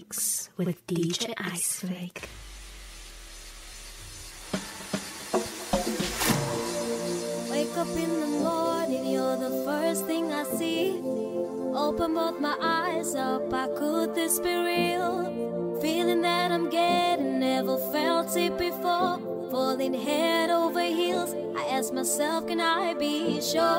mix with DJ Iceflake. Wake up in the morning, you're the first thing I see. Open both my eyes up, how could this be real? Feeling that I'm getting, never felt it before. Falling head over heels, I ask myself, can I be sure?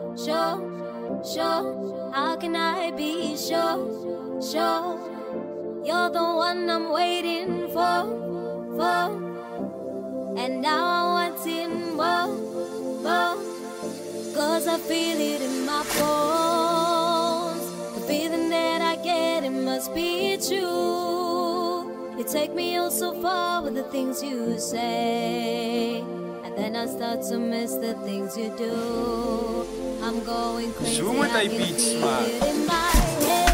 How can I be sure? You're the one I'm waiting for. And now I'm wanting more. Cause I feel it in my bones. The feeling that I get, it must be true. You take me oh so far with the things you say, and then I start to miss the things you do. I'm going crazy, I can feel it in my head.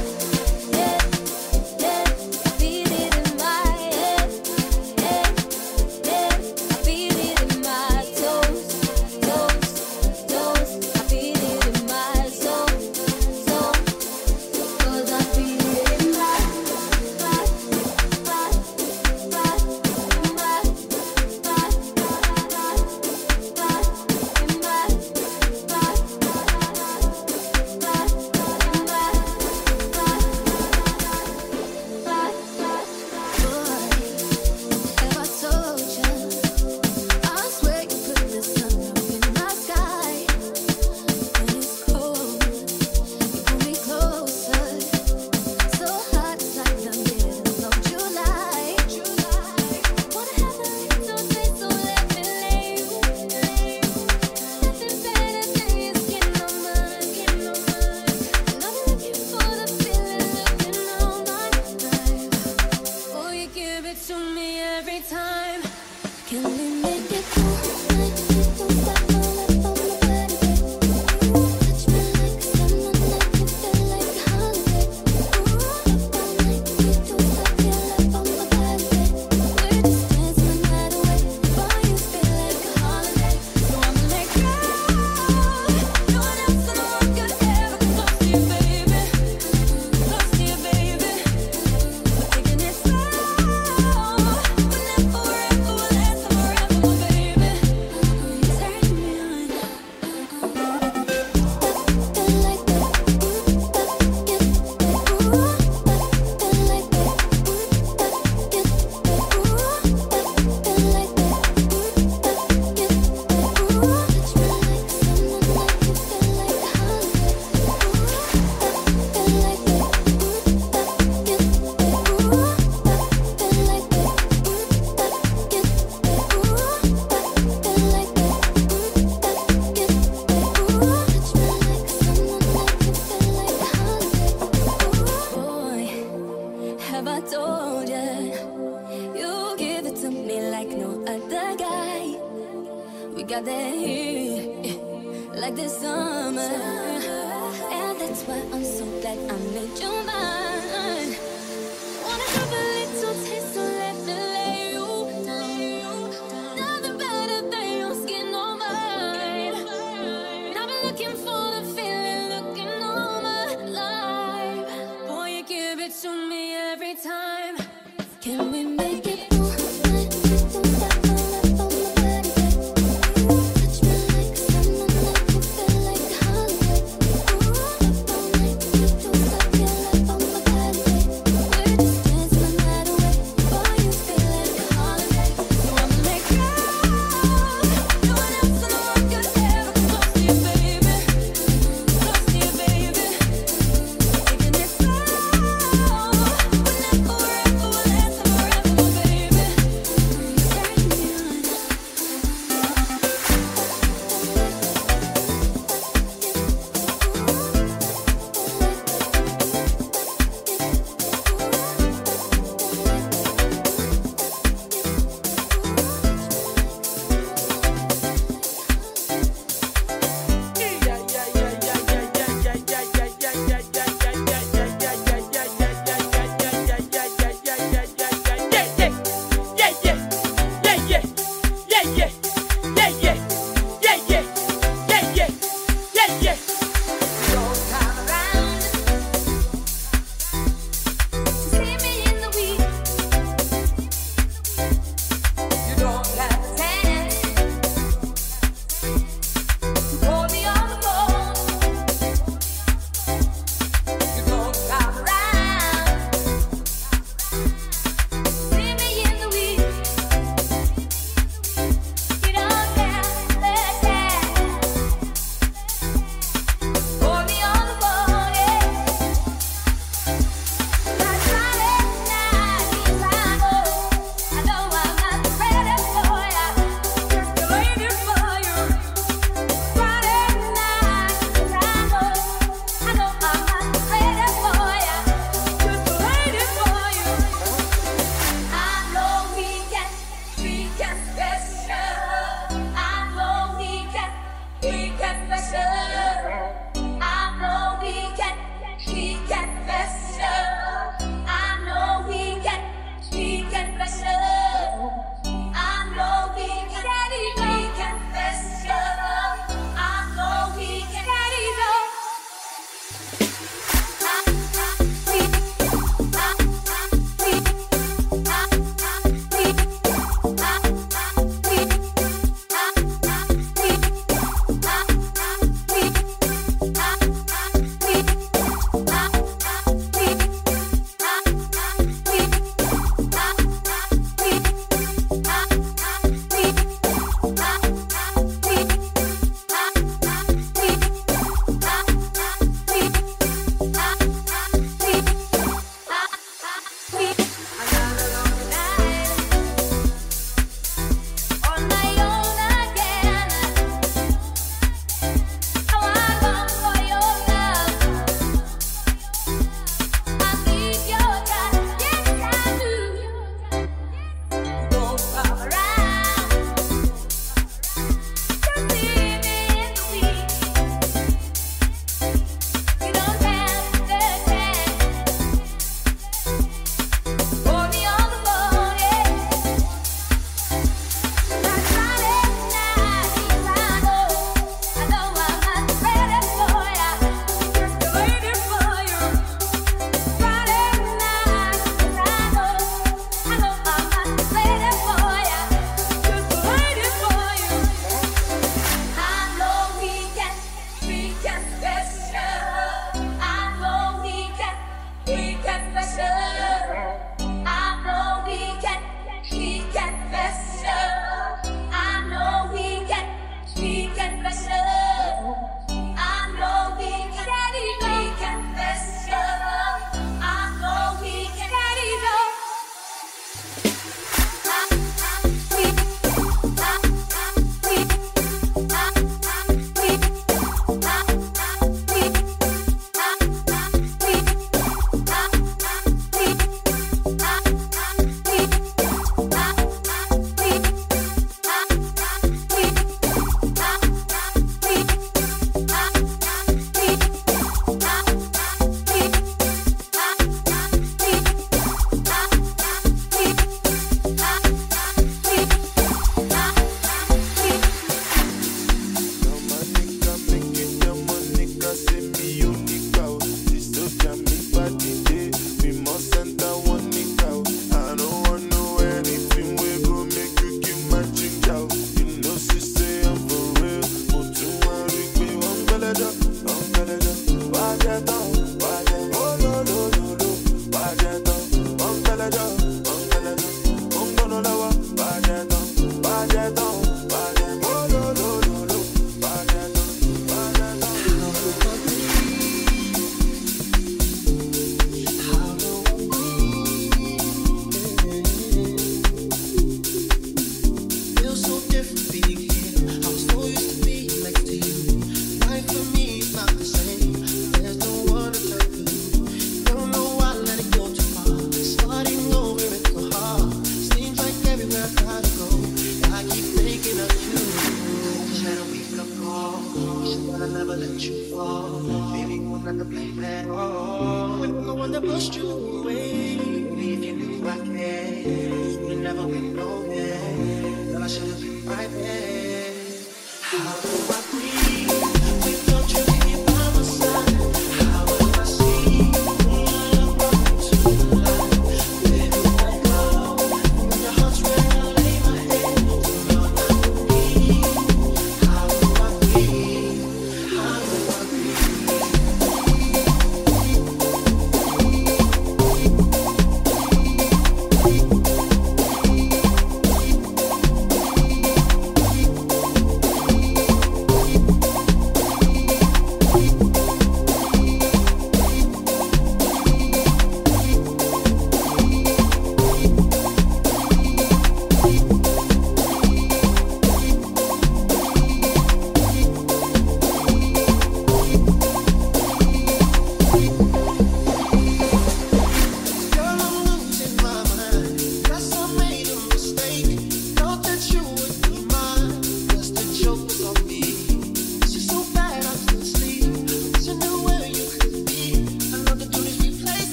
away. If you knew I cared, you never went nowhere. Girl, I should have been right there. How do I breathe without you here by my side? How will I see when your love brought me to life? Where do I go when your heart's where I lay my head? You're not with me. How do I breathe? How do I breathe?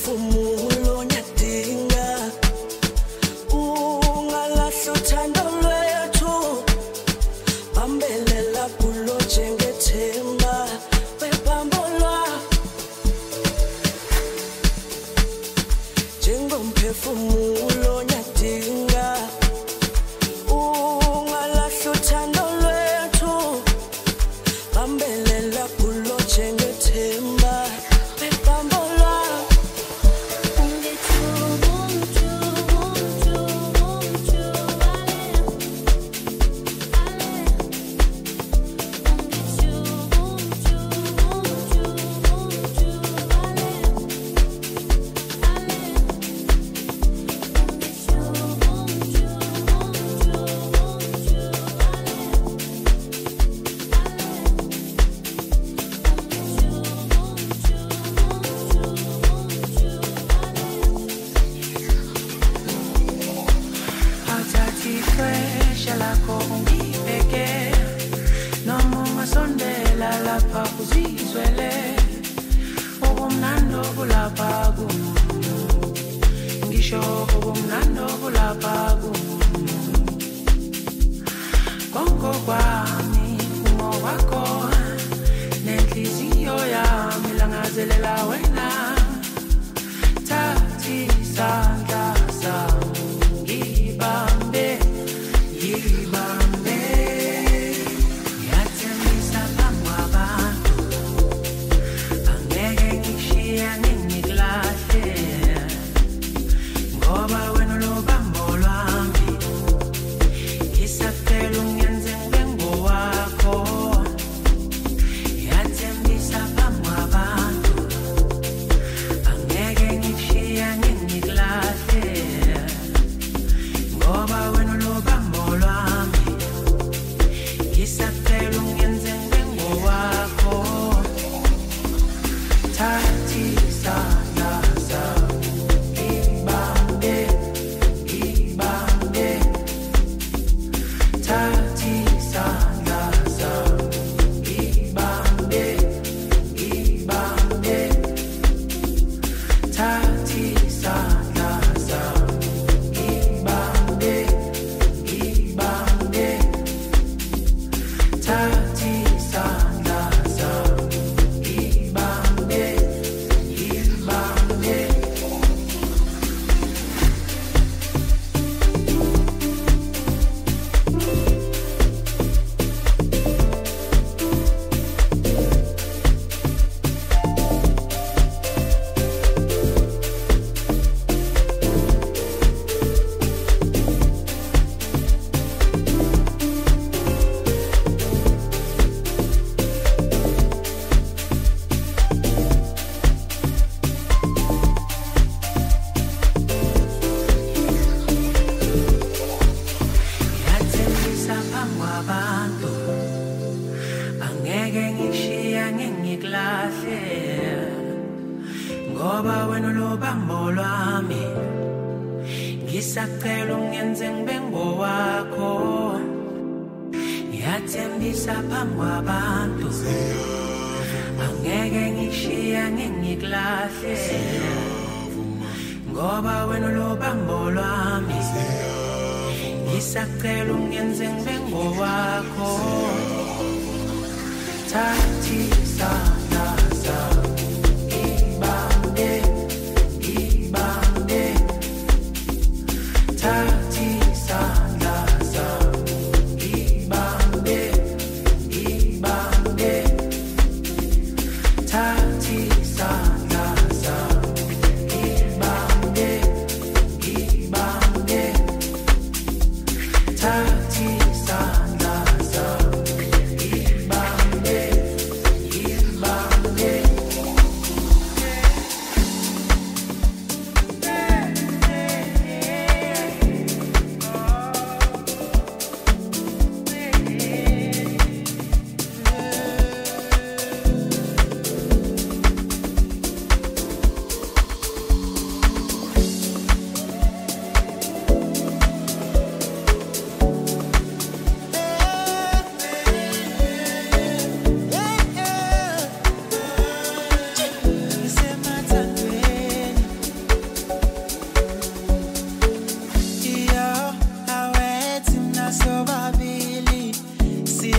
umphefumulo nyadinga ungalahla uthando lwethu bambelela kulo njengethemba webambolwa njengomphefumulo nyadinga ungalahla uthando lwethu bambelela kulo njengethemba webambolwa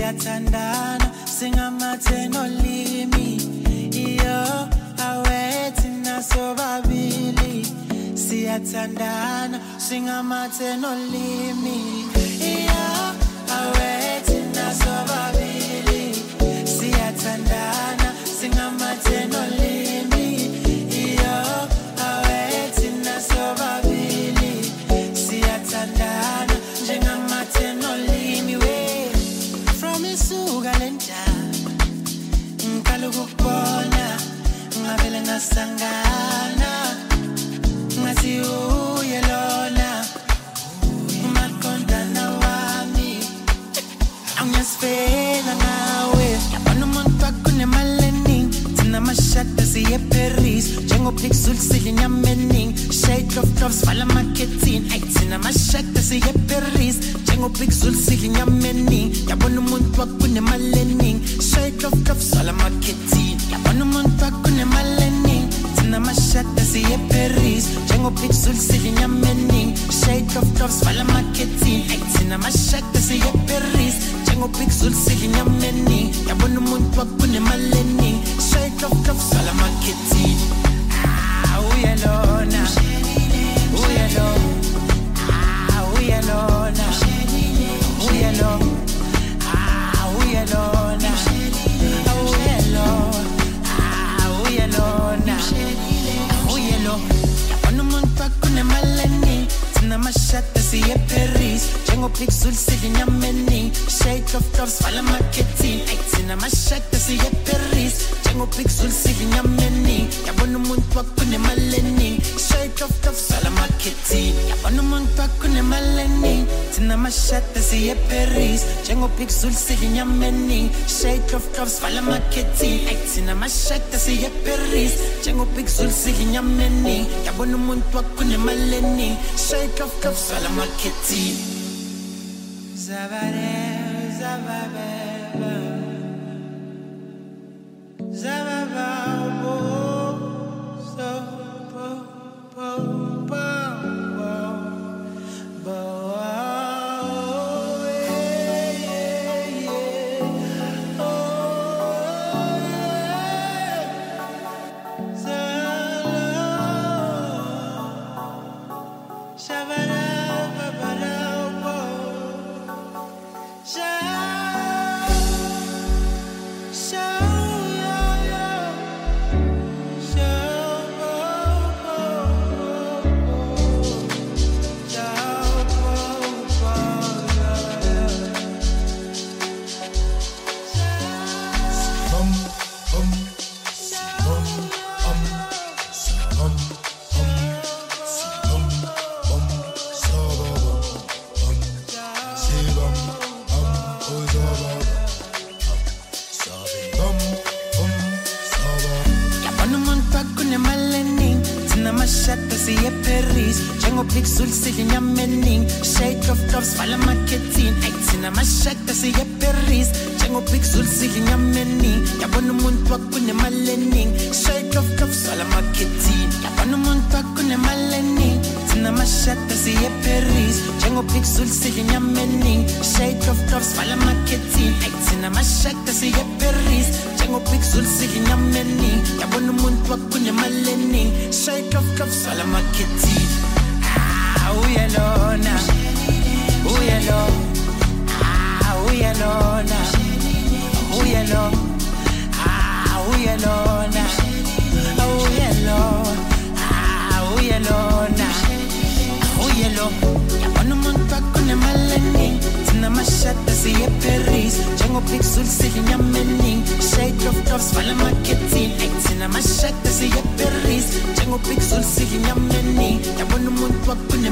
siyathandana singamathe nolimi iyo awethi nasobabili siyathandana singamathe nolimi iyo awethi nasobabili siyathandana singamathe nolimi iyo awethi nasobabili siyathandana njengamathe nolimi we from isuka lentaba ngikhala ukubona ngavele ngasangana ngathi uye lona umakondana wami angisifela nawe yabona umuntu akunemalening thina amashada siye Paris njengopixul silinyamening shade of tops vala marketing ay thina amashada siye Paris njengopixul silinyamening yabona umuntu akunemalening shade of tops vala marketing yabona umuntu akunemalening thina amashada siye Paris njengopixul silinyamening shade of tops vala marketing ay thina amashada siye Paris njengopixul silinyamening yabona umuntu akunemalening shade of tops vala marketing uyalona uyalona uyalona uyalona uyalona uyalona uyalona yabona umuntu akunemalening thina amashada siye Paris njengopixul silinyamening shade of tops vala marketing ay thina amashada siye Paris njengopixul silinyamening yabona umuntu akunemalening shade of tops vala marketing yabona umuntu akunemalening thina amashada siye Paris njengopixul silinyamening shade of tops vala marketing ay thina amashada siye Paris njengopixul silinyamening yabona umuntu akunemalening shade of tops vala marketing zabare zababe zababa so po po po bo pixel silinyamening shade of tops vala marketing ay thina amashada siye Paris njengopixel silinyamening yabona umuntu akunemalening shade of tops vala marketing yabona umuntu akunemalening thina amashada siye Paris njengopixel silinyamening shade of tops vala marketing ay thina amashada siye Paris njengopixel silinyamening yabona umuntu akunemalening shade of tops vala marketing uyalona uyalona uyalona uyalona uyalona uyalona uyalona yabona umuntu akunemalening thina amashada siye Paris njengopixul silinyamening shade of tops vala marketing ay thina amashada siye Paris njengopixul silinyamening yabona umuntu akunemalening